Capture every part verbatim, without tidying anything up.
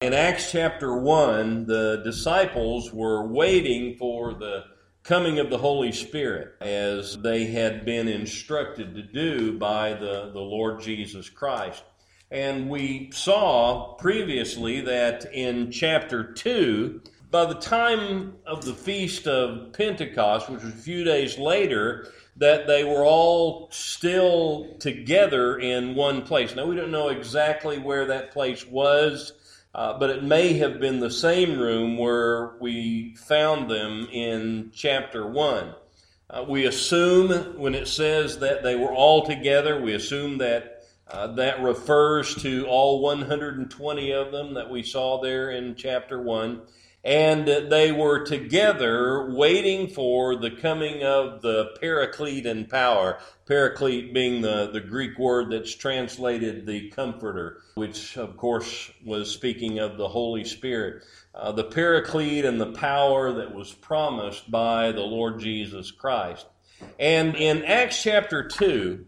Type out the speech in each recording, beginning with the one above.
In Acts chapter one, the disciples were waiting for the coming of the Holy Spirit, as they had been instructed to do by the, the Lord Jesus Christ. And we saw previously that in chapter two, by the time of the Feast of Pentecost, which was a few days later, that they were all still together in one place. Now, we don't know exactly where that place was, uh, but it may have been the same room where we found them in chapter one. Uh, we assume when it says that they were all together, we assume that uh, that refers to all one hundred twenty of them that we saw there in chapter one. And they were together waiting for the coming of the Paraclete in power. Paraclete being the, the Greek word that's translated the Comforter, which of course was speaking of the Holy Spirit. Uh, the Paraclete and the power that was promised by the Lord Jesus Christ. And in Acts chapter two,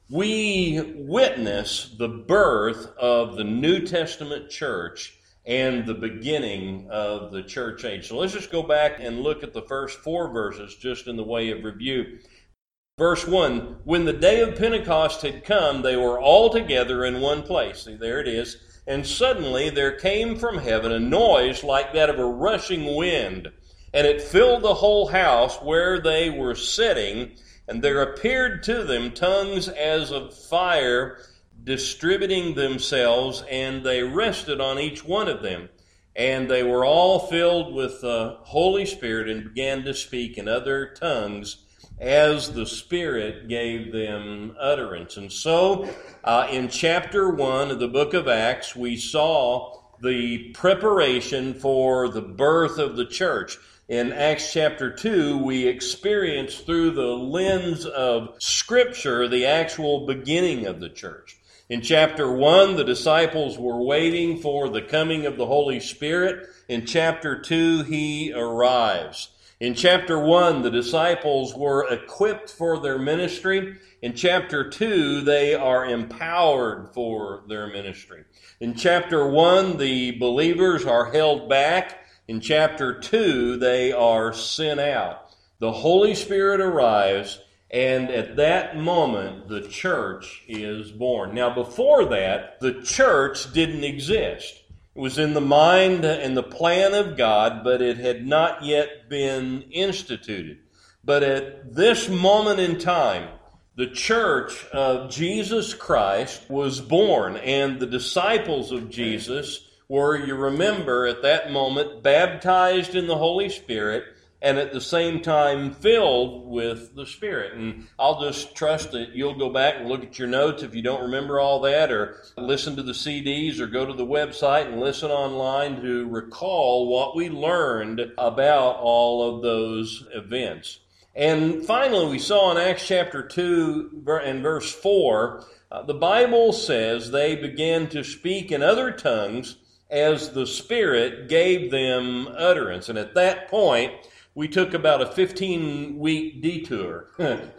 we witness the birth of the New Testament church and the beginning of the church age. So let's just go back and look at the first four verses just in the way of review. Verse one, when the day of Pentecost had come, they were all together in one place. See, there it is. And suddenly there came from heaven a noise like that of a rushing wind, and it filled the whole house where they were sitting, and there appeared to them tongues as of fire, distributing themselves, and they rested on each one of them. And they were all filled with the Holy Spirit and began to speak in other tongues as the Spirit gave them utterance. And so uh, in chapter one of the book of Acts, we saw the preparation for the birth of the church. In Acts chapter two, we experienced through the lens of Scripture the actual beginning of the church. In chapter one, the disciples were waiting for the coming of the Holy Spirit. In chapter two, He arrives. In chapter one, the disciples were equipped for their ministry. In chapter two, they are empowered for their ministry. In chapter one, the believers are held back. In chapter two, they are sent out. The Holy Spirit arrives, and at that moment, the church is born. Now, before that, the church didn't exist. It was in the mind and the plan of God, but it had not yet been instituted. But at this moment in time, the church of Jesus Christ was born, and the disciples of Jesus were, you remember, at that moment, baptized in the Holy Spirit, and at the same time filled with the Spirit. And I'll just trust that you'll go back and look at your notes if you don't remember all that, or listen to the C Ds, or go to the website and listen online to recall what we learned about all of those events. And finally, we saw in Acts chapter two and verse four, uh, the Bible says they began to speak in other tongues as the Spirit gave them utterance. And at that point, we took about a fifteen-week detour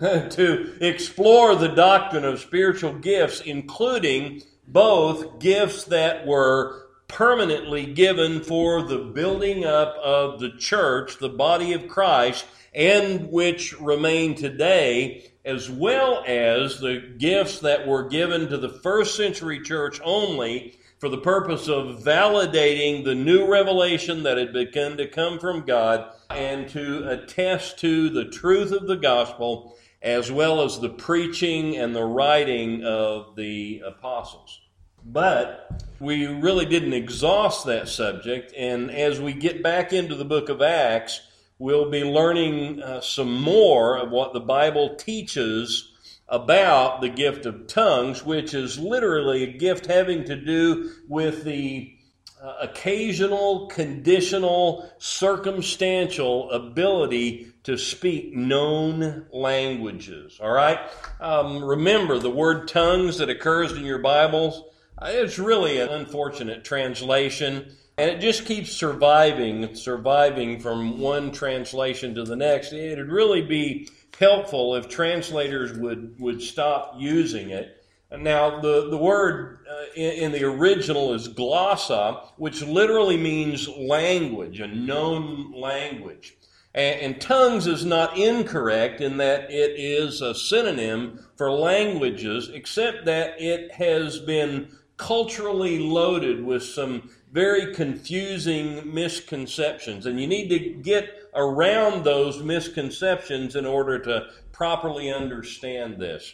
to explore the doctrine of spiritual gifts, including both gifts that were permanently given for the building up of the church, the body of Christ, and which remain today, as well as the gifts that were given to the first century church only for the purpose of validating the new revelation that had begun to come from God, and to attest to the truth of the gospel, as well as the preaching and the writing of the apostles. But we really didn't exhaust that subject, and as we get back into the book of Acts, we'll be learning uh, some more of what the Bible teaches about the gift of tongues, which is literally a gift having to do with the uh, occasional, conditional, circumstantial ability to speak known languages. All right? Um, remember, the word tongues that occurs in your Bibles, uh, it's really an unfortunate translation, and it just keeps surviving, surviving from one translation to the next. It'd really be helpful if translators would, would stop using it. Now, the, the word uh, in, in the original is glossa, which literally means language, a known language. And, and tongues is not incorrect in that it is a synonym for languages, except that it has been culturally loaded with some very confusing misconceptions. And you need to get around those misconceptions in order to properly understand this.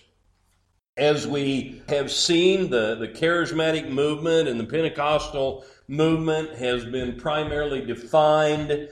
As we have seen, the, the charismatic movement and the Pentecostal movement has been primarily defined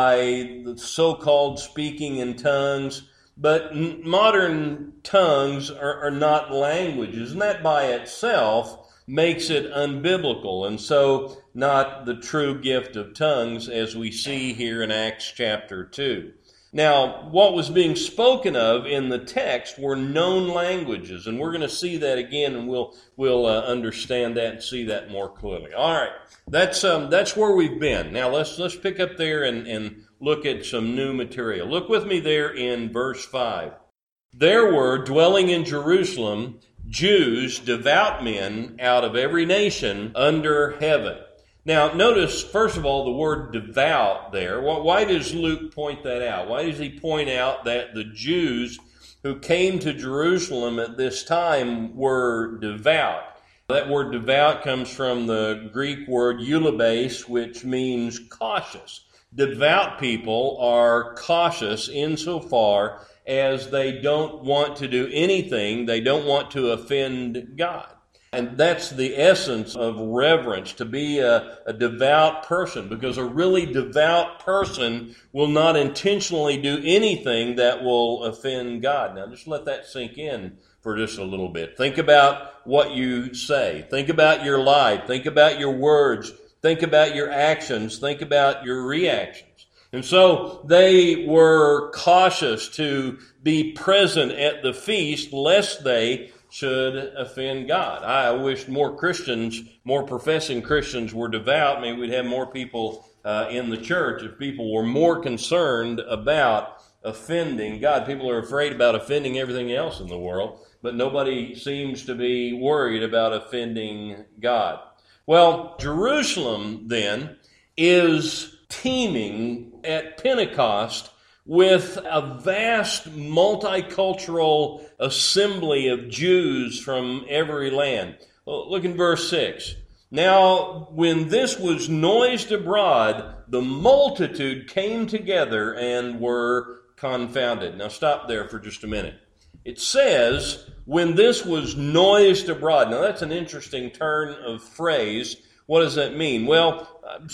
by the so-called speaking in tongues, but modern tongues are, are not languages, and that by itself makes it unbiblical, and so not the true gift of tongues as we see here in Acts chapter two. Now, what was being spoken of in the text were known languages, and we're going to see that again, and we'll we'll uh, understand that and see that more clearly. All right, that's um, that's where we've been. Now let's let's pick up there and, and look at some new material. Look with me there in verse five. There were dwelling in Jerusalem Jews, devout men out of every nation under heaven. Now, notice, first of all, the word devout there. Why does Luke point that out? Why does he point out that the Jews who came to Jerusalem at this time were devout? That word devout comes from the Greek word eulabes, which means cautious. Devout people are cautious insofar as they don't want to do anything, they don't want to offend God. And that's the essence of reverence, to be a, a devout person, because a really devout person will not intentionally do anything that will offend God. Now, just let that sink in for just a little bit. Think about what you say. Think about your life. Think about your words. Think about your actions. Think about your reactions. And so they were cautious to be present at the feast, lest they should offend God. I wish more Christians, more professing Christians were devout. Maybe we'd have more people uh, in the church if people were more concerned about offending God. People are afraid about offending everything else in the world, but nobody seems to be worried about offending God. Well, Jerusalem then is teeming at Pentecost with a vast multicultural assembly of Jews from every land. Well, look in verse six. Now, when this was noised abroad, the multitude came together and were confounded. Now, stop there for just a minute. It says, when this was noised abroad. Now, that's an interesting turn of phrase. What does that mean? Well,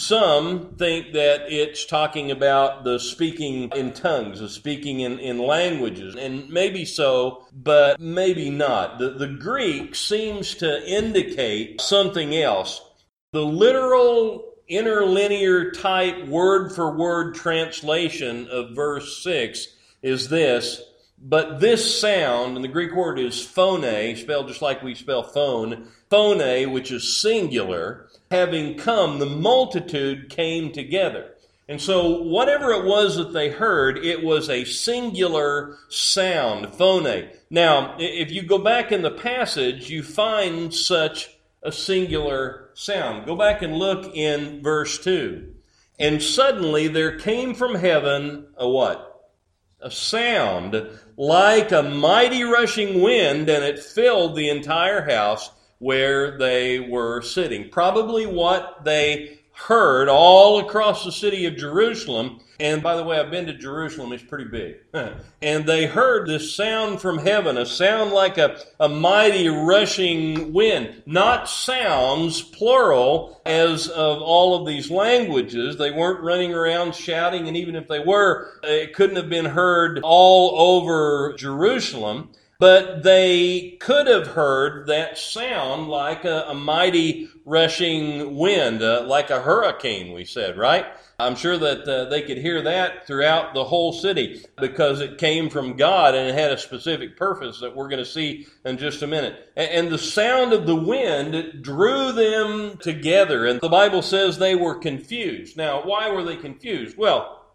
some think that it's talking about the speaking in tongues, the speaking in, in languages, and maybe so, but maybe not. The, the Greek seems to indicate something else. The literal interlinear type word-for-word translation of verse six is this: but this sound, and the Greek word is phone, spelled just like we spell phone, phone, which is singular, having come, the multitude came together. And so whatever it was that they heard, it was a singular sound, phone. Now, if you go back in the passage, you find such a singular sound. Go back and look in verse two. And suddenly there came from heaven a what? A sound like a mighty rushing wind, and it filled the entire house where they were sitting. Probably what they heard all across the city of Jerusalem. And by the way, I've been to Jerusalem. It's pretty big. And they heard this sound from heaven, a sound like a, a mighty rushing wind. Not sounds, plural, as of all of these languages. They weren't running around shouting, and even if they were, it couldn't have been heard all over Jerusalem. But they could have heard that sound like a, a mighty rushing wind, uh, like a hurricane, we said, right? I'm sure that uh, they could hear that throughout the whole city because it came from God and it had a specific purpose that we're going to see in just a minute. And, and the sound of the wind drew them together, and the Bible says they were confused. Now, why were they confused? Well,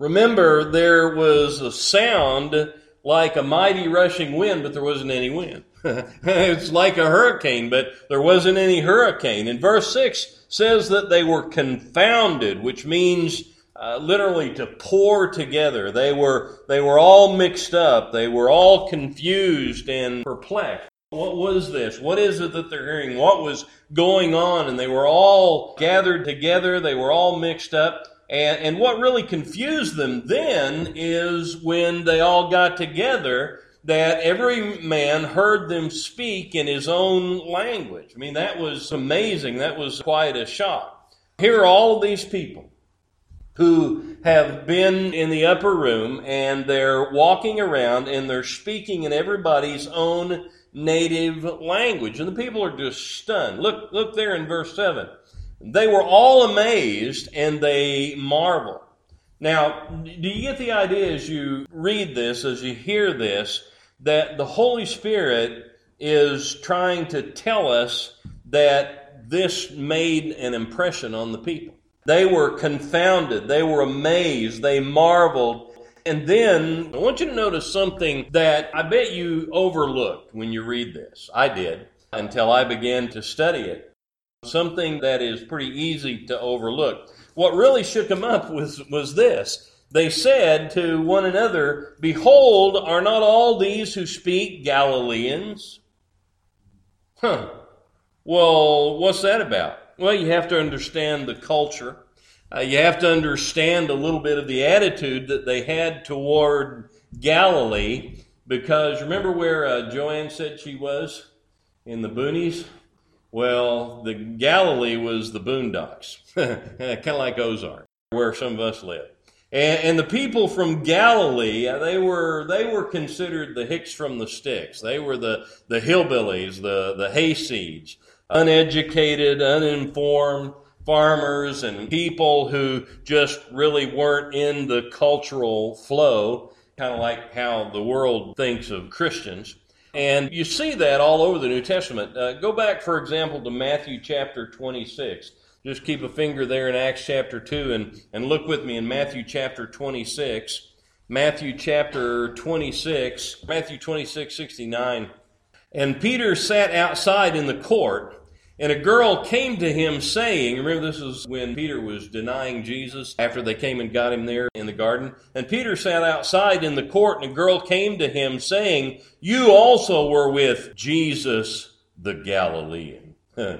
remember, there was a sound like a mighty rushing wind, but there wasn't any wind. It's like a hurricane, but there wasn't any hurricane. And verse six says that they were confounded, which means uh, literally to pour together. They were, they were all mixed up. They were all confused and perplexed. What was this? What is it that they're hearing? What was going on? And they were all gathered together. They were all mixed up. And, and what really confused them then is when they all got together, that every man heard them speak in his own language. I mean, that was amazing. That was quite a shock. Here are all of these people who have been in the upper room, and they're walking around and they're speaking in everybody's own native language. And the people are just stunned. Look, look there in verse seven. They were all amazed and they marveled. Now, do you get the idea as you read this, as you hear this, that the Holy Spirit is trying to tell us that this made an impression on the people? They were confounded. They were amazed. They marveled. And then I want you to notice something that I bet you overlooked when you read this. I did, until I began to study it. Something that is pretty easy to overlook. What really shook them up was, was this. They said to one another, "Behold, are not all these who speak Galileans?" Huh. Well, what's that about? Well, you have to understand the culture. Uh, you have to understand a little bit of the attitude that they had toward Galilee, because remember where uh, Joanne said she was? In the boonies? Well, the Galilee was the boondocks, kind of like Ozark, where some of us live. And, and the people from Galilee, they were they were considered the hicks from the sticks. They were the, the hillbillies, the, the hayseeds, uneducated, uninformed farmers and people who just really weren't in the cultural flow, kind of like how the world thinks of Christians. And you see that all over the New Testament. Uh, go back, for example, to Matthew chapter twenty-six. Just keep a finger there in Acts chapter two and, and look with me in Matthew chapter twenty-six. Matthew chapter twenty-six, Matthew twenty-six, sixty-nine. "And Peter sat outside in the court, and a girl came to him saying," remember this is when Peter was denying Jesus after they came and got him there in the garden. "And Peter sat outside in the court, and a girl came to him saying, 'You also were with Jesus the Galilean.'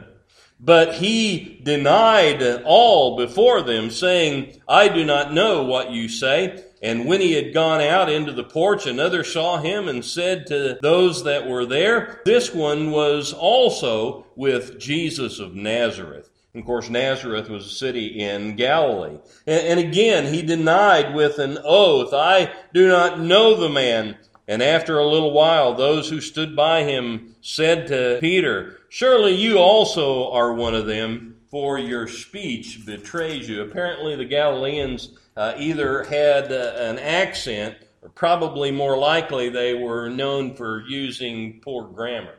But he denied all before them, saying, 'I do not know what you say.' And when he had gone out into the porch, another saw him and said to those that were there, 'This one was also with Jesus of Nazareth.'" And of course, Nazareth was a city in Galilee. And, and again, he denied with an oath, "I do not know the man." And after a little while, those who stood by him said to Peter, "Surely you also are one of them, for your speech betrays you." Apparently the Galileans uh, either had uh, an accent, or probably more likely they were known for using poor grammar.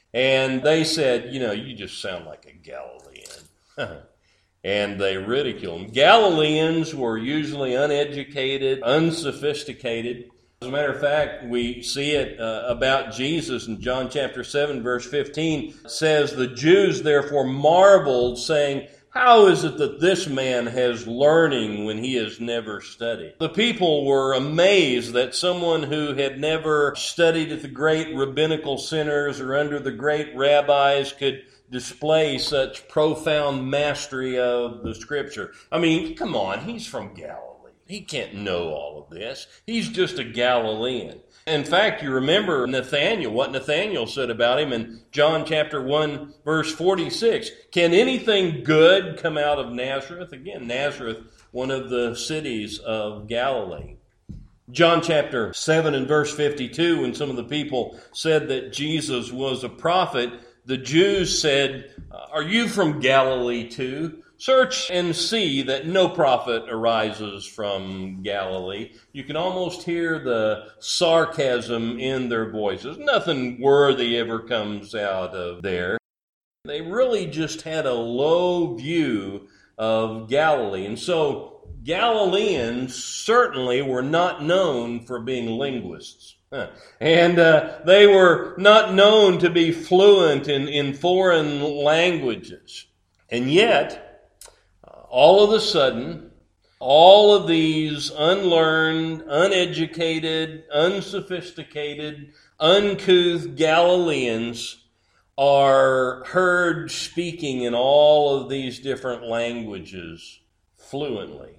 And they said, "You know, you just sound like a Galilean." And they ridiculed him. Galileans were usually uneducated, unsophisticated. As a matter of fact, we see it uh, about Jesus in John chapter seven, verse fifteen. It says, "The Jews therefore marveled, saying, 'How is it that this man has learning when he has never studied?'" The people were amazed that someone who had never studied at the great rabbinical centers or under the great rabbis could display such profound mastery of the Scripture. I mean, come on, he's from Galilee. He can't know all of this. He's just a Galilean. In fact, you remember Nathanael, what Nathanael said about him in John chapter one, verse forty-six. "Can anything good come out of Nazareth?" Again, Nazareth, one of the cities of Galilee. John chapter seven and verse fifty-two, when some of the people said that Jesus was a prophet, the Jews said, "Are you from Galilee too? Search and see that no prophet arises from Galilee." You can almost hear the sarcasm in their voices. Nothing worthy ever comes out of there. They really just had a low view of Galilee. And so Galileans certainly were not known for being linguists. And uh, they were not known to be fluent in, in foreign languages. And yet, all of a sudden, all of these unlearned, uneducated, unsophisticated, uncouth Galileans are heard speaking in all of these different languages fluently.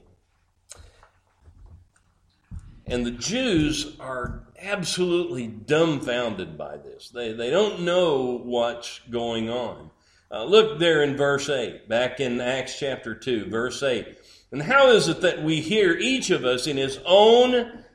And the Jews are absolutely dumbfounded by this. They, they don't know what's going on. Uh, look there in verse eight, back in Acts chapter two, verse eight. And how is it that we hear each of us in his own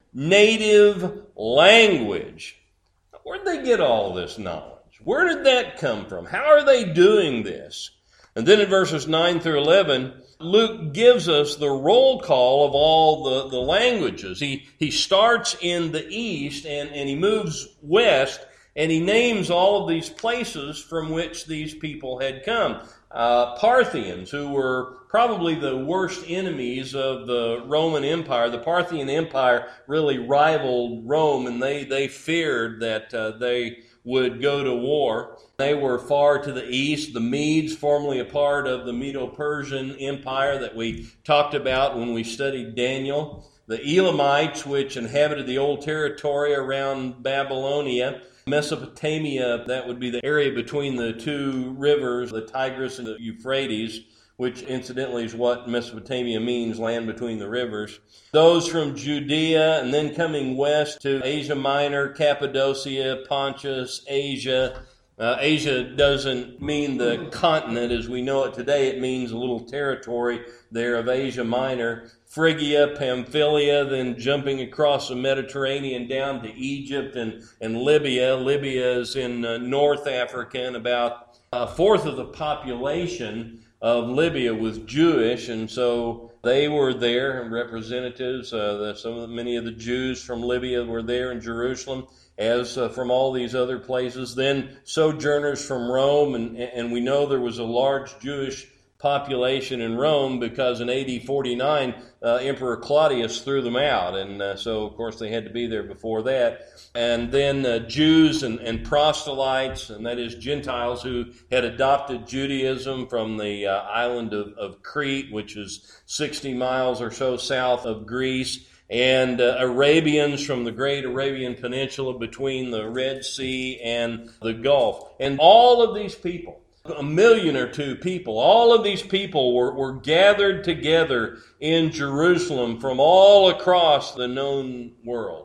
native language? Where did they get all this knowledge? Where did that come from? How are they doing this? And then in verses nine through eleven, Luke gives us the roll call of all the, the languages. He, he starts in the east and, and he moves west, and he names all of these places from which these people had come. Uh, Parthians, who were probably the worst enemies of the Roman Empire. The Parthian Empire really rivaled Rome, and they, they feared that uh, they would go to war. They were far to the east. The Medes, formerly a part of the Medo-Persian Empire that we talked about when we studied Daniel. The Elamites, which inhabited the old territory around Babylonia. Mesopotamia, that would be the area between the two rivers, the Tigris and the Euphrates, which incidentally is what Mesopotamia means, land between the rivers. Those from Judea, and then coming west to Asia Minor, Cappadocia, Pontus, Asia. Uh, Asia doesn't mean the continent as we know it today. It means a little territory there of Asia Minor. Phrygia, Pamphylia, then jumping across the Mediterranean down to Egypt and, and Libya. Libya is in uh, North Africa, and about a fourth of the population of Libya was Jewish, and so they were there, and representatives, uh, the, some of the, many of the Jews from Libya were there in Jerusalem, as uh, from all these other places. Then sojourners from Rome, and, and we know there was a large Jewish population in Rome because in A D forty-nine, uh, Emperor Claudius threw them out, and uh, so of course they had to be there before that. And then uh, Jews and, and proselytes, and that is Gentiles who had adopted Judaism from the uh, island of, of Crete, which is sixty miles or so south of Greece, and uh, Arabians from the great Arabian Peninsula between the Red Sea and the Gulf. And all of these people, a million or two people, all of these people were, were gathered together in Jerusalem from all across the known world.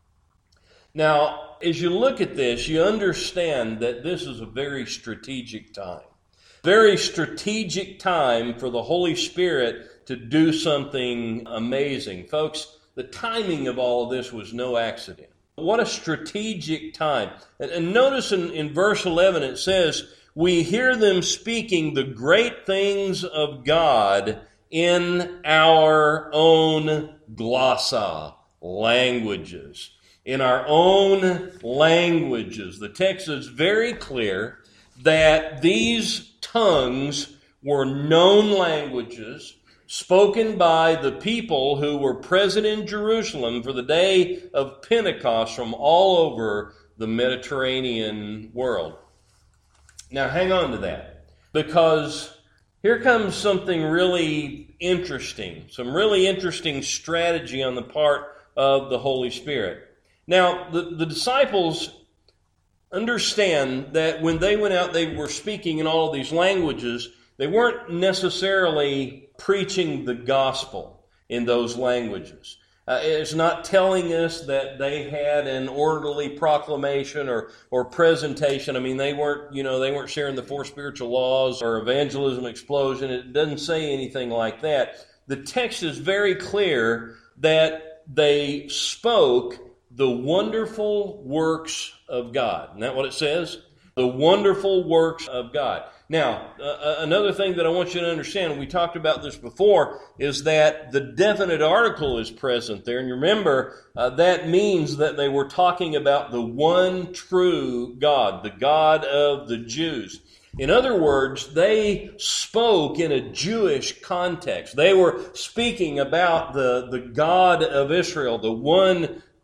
Now, as you look at this, you understand that this is a very strategic time. Very strategic time for the Holy Spirit to do something amazing. Folks, the timing of all of this was no accident. What a strategic time. And, and notice in, in verse eleven it says, we hear them speaking the great things of God in our own glossa, languages. In our own languages. The text is very clear that these tongues were known languages spoken by the people who were present in Jerusalem for the day of Pentecost from all over the Mediterranean world. Now hang on to that, because here comes something really interesting, some really interesting strategy on the part of the Holy Spirit. Now, the, the disciples understand that when they went out, they were speaking in all of these languages. They weren't necessarily preaching the gospel in those languages. Uh, it's not telling us that they had an orderly proclamation or, or presentation. I mean, they weren't, you know, they weren't sharing the four spiritual laws or evangelism explosion. It doesn't say anything like that. The text is very clear that they spoke the wonderful works of God. Isn't that what it says? The wonderful works of God. Now, uh, another thing that I want you to understand, and we talked about this before, is that the definite article is present there. And you remember, uh, that means that they were talking about the one true God, the God of the Jews. In other words, they spoke in a Jewish context. They were speaking about the, the God of Israel, the one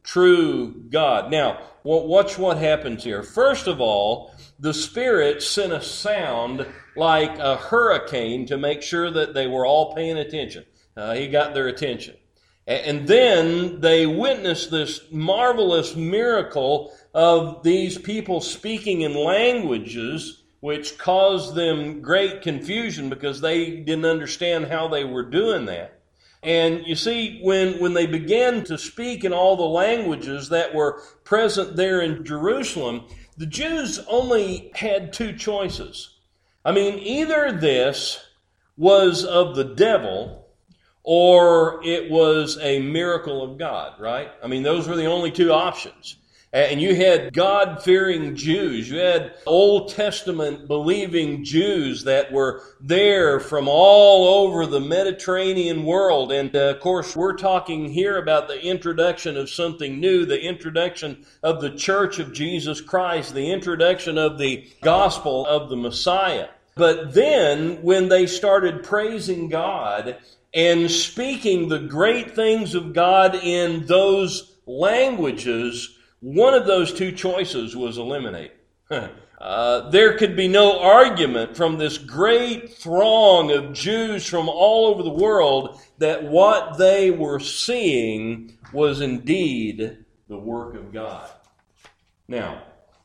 true God. Now, watch what happens here. First of all, the Spirit sent a sound like a hurricane to make sure that they were all paying attention. Uh, he got their attention. And then they witnessed this marvelous miracle of these people speaking in languages which caused them great confusion because they didn't understand how they were doing that. And you see, when, when they began to speak in all the languages that were present there in Jerusalem, the Jews only had two choices. I mean, either this was of the devil or it was a miracle of God, right? I mean, those were the only two options. And you had God-fearing Jews. You had Old Testament believing Jews that were there from all over the Mediterranean world. And uh, of course, we're talking here about the introduction of something new, the introduction of the Church of Jesus Christ, the introduction of the gospel of the Messiah. But then, when they started praising God and speaking the great things of God in those languages, one of those two choices was eliminated. uh, there could be no argument from this great throng of Jews from all over the world that what they were seeing was indeed the work of God. Now,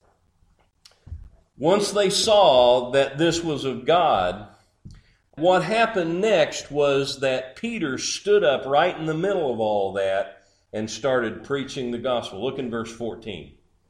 once they saw that this was of God, what happened next was that Peter stood up right in the middle of all that and started preaching the gospel. Look in verse fourteen.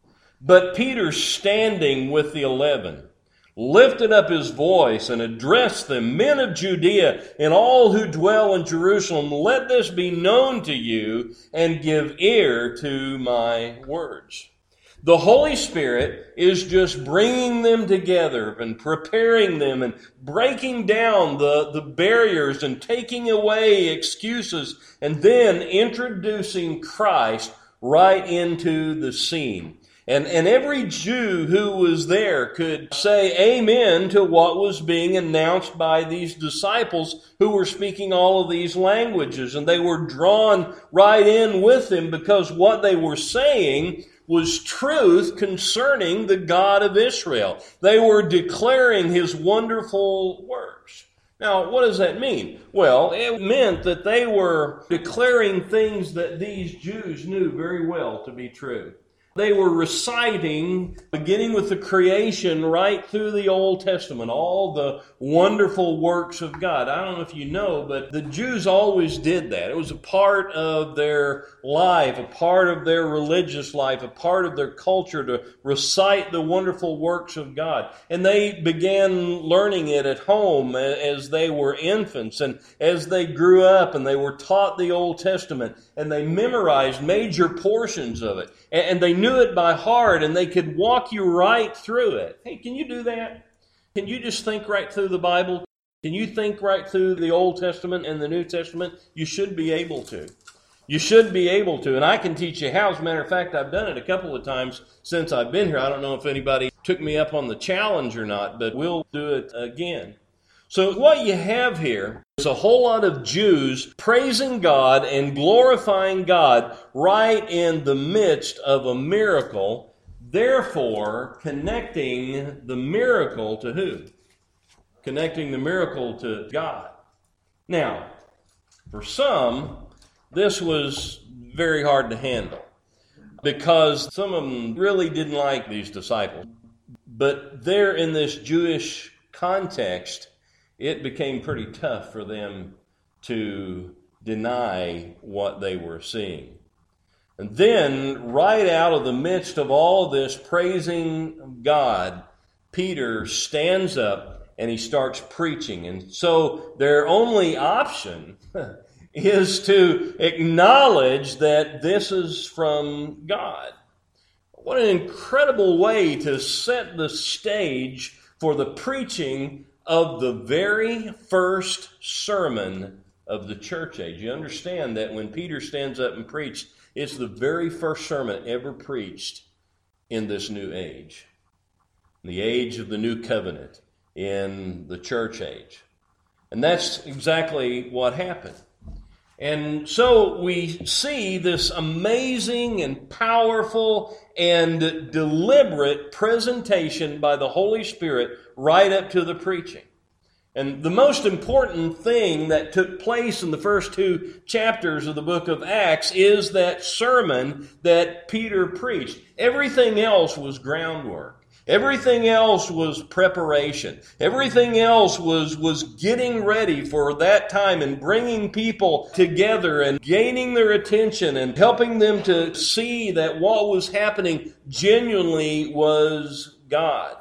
But Peter, standing with the eleven, lifted up his voice and addressed them, Men of Judea and all who dwell in Jerusalem, let this be known to you and give ear to my words. The Holy Spirit is just bringing them together and preparing them and breaking down the, the barriers and taking away excuses and then introducing Christ right into the scene. And, and every Jew who was there could say amen to what was being announced by these disciples who were speaking all of these languages. And they were drawn right in with them because what they were saying was truth concerning the God of Israel. They were declaring His wonderful works. Now, what does that mean? Well, it meant that they were declaring things that these Jews knew very well to be true. They were reciting, beginning with the creation right through the Old Testament, all the wonderful works of God. I don't know if you know, but the Jews always did that. It was a part of their life, a part of their religious life, a part of their culture to recite the wonderful works of God. And they began learning it at home as they were infants and as they grew up, and they were taught the Old Testament and they memorized major portions of it. And they knew it by heart, and they could walk you right through it. Hey, can you do that? Can you just think right through the Bible? Can you think right through the Old Testament and the New Testament? You should be able to. You should be able to, and I can teach you how. As a matter of fact, I've done it a couple of times since I've been here. I don't know if anybody took me up on the challenge or not, but we'll do it again. So what you have here is a whole lot of Jews praising God and glorifying God right in the midst of a miracle, therefore connecting the miracle to who? Connecting the miracle to God. Now, for some, this was very hard to handle because some of them really didn't like these disciples. But there in this Jewish context, it became pretty tough for them to deny what they were seeing. And then, right out of the midst of all this praising God, Peter stands up and he starts preaching. And so their only option is to acknowledge that this is from God. What an incredible way to set the stage for the preaching of the very first sermon of the church age. You understand that when Peter stands up and preached, it's the very first sermon ever preached in this new age, the age of the new covenant, in the church age. And that's exactly what happened. And so we see this amazing and powerful and deliberate presentation by the Holy Spirit right up to the preaching. And the most important thing that took place in the first two chapters of the book of Acts is that sermon that Peter preached. Everything else was groundwork. Everything else was preparation. Everything else was, was getting ready for that time and bringing people together and gaining their attention and helping them to see that what was happening genuinely was God.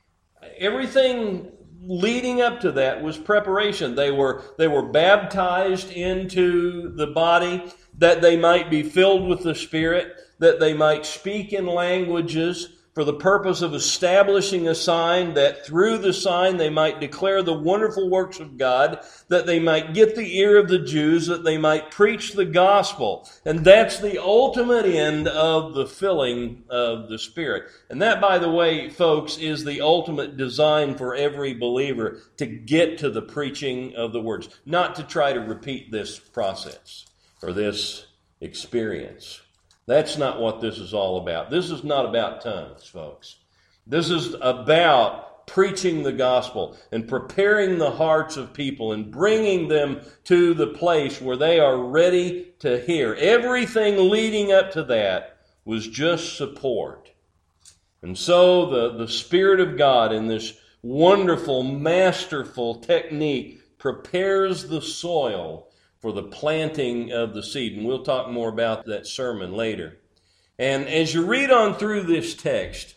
Everything leading up to that was preparation. They were, they were baptized into the body that they might be filled with the Spirit, that they might speak in languages, for the purpose of establishing a sign, that through the sign they might declare the wonderful works of God, that they might get the ear of the Jews, that they might preach the gospel. And that's the ultimate end of the filling of the Spirit. And that, by the way, folks, is the ultimate design for every believer, to get to the preaching of the words, not to try to repeat this process or this experience. That's not what this is all about. This is not about tongues, folks. This is about preaching the gospel and preparing the hearts of people and bringing them to the place where they are ready to hear. Everything leading up to that was just support. And so the, the Spirit of God in this wonderful, masterful technique prepares the soil for the planting of the seed. And we'll talk more about that sermon later. And as you read on through this text,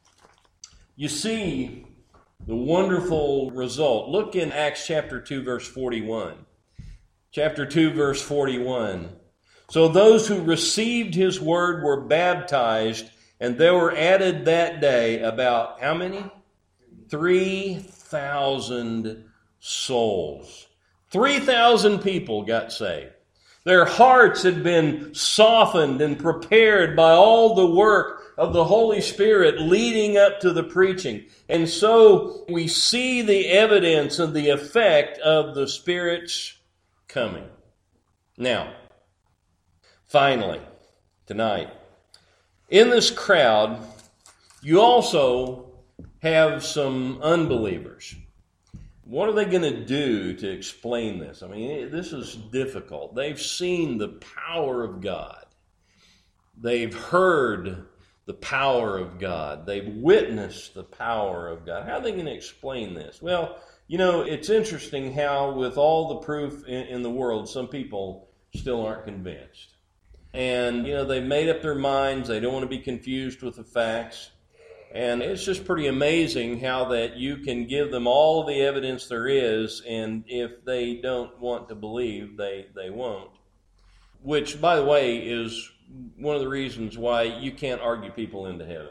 you see the wonderful result. Look in Acts chapter two, verse forty-one. Chapter two, verse forty-one. So those who received his word were baptized, and there were added that day about how many? three thousand souls. three thousand people got saved. Their hearts had been softened and prepared by all the work of the Holy Spirit leading up to the preaching. And so we see the evidence and the effect of the Spirit's coming. Now, finally, tonight, in this crowd, you also have some unbelievers. What are they going to do to explain this? I mean, this is difficult. They've seen the power of God. They've heard the power of God. They've witnessed the power of God. How are they going to explain this? Well, you know, it's interesting how with all the proof in, in the world, some people still aren't convinced. And, you know, they've made up their minds. They don't want to be confused with the facts. And it's just pretty amazing how that you can give them all the evidence there is, and if they don't want to believe, they, they won't. Which, by the way, is one of the reasons why you can't argue people into heaven.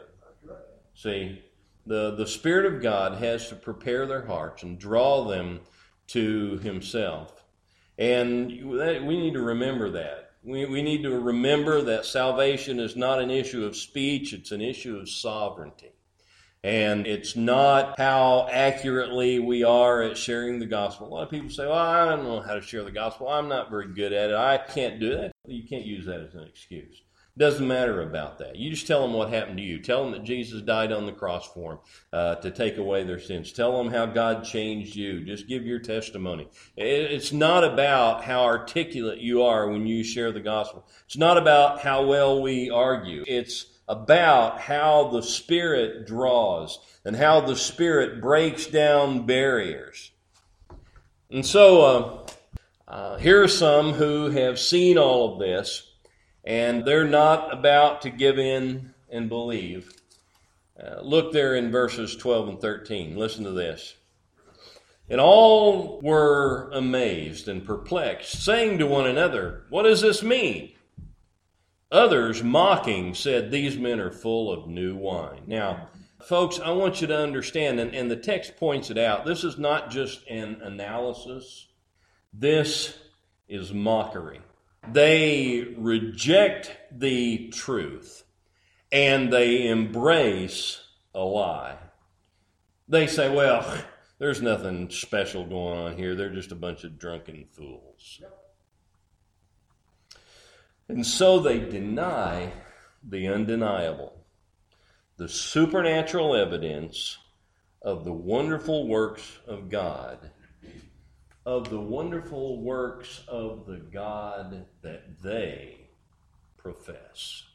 See, the, the Spirit of God has to prepare their hearts and draw them to Himself. And we need to remember that. We, we need to remember that salvation is not an issue of speech, it's an issue of sovereignty. And it's not how accurately we are at sharing the gospel. A lot of people say, well, I don't know how to share the gospel. I'm not very good at it. I can't do that. You can't use that as an excuse. It doesn't matter about that. You just tell them what happened to you. Tell them that Jesus died on the cross for them uh, to take away their sins. Tell them how God changed you. Just give your testimony. It's not about how articulate you are when you share the gospel. It's not about how well we argue. It's about how the Spirit draws and how the Spirit breaks down barriers. And so uh, uh, here are some who have seen all of this, and they're not about to give in and believe. Uh, look there in verses twelve and thirteen. Listen to this. And all were amazed and perplexed, saying to one another, what does this mean? Others, mocking, said, these men are full of new wine. Now, folks, I want you to understand, and, and the text points it out, this is not just an analysis. This is mockery. They reject the truth, and they embrace a lie. They say, well, there's nothing special going on here. They're just a bunch of drunken fools. And so they deny the undeniable, the supernatural evidence of the wonderful works of God, of the wonderful works of the God that they profess.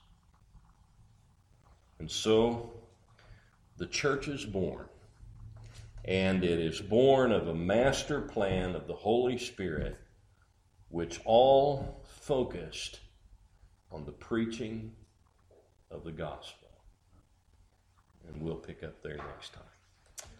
And so the church is born, and it is born of a master plan of the Holy Spirit, which all focused on the preaching of the gospel. And we'll pick up there next time.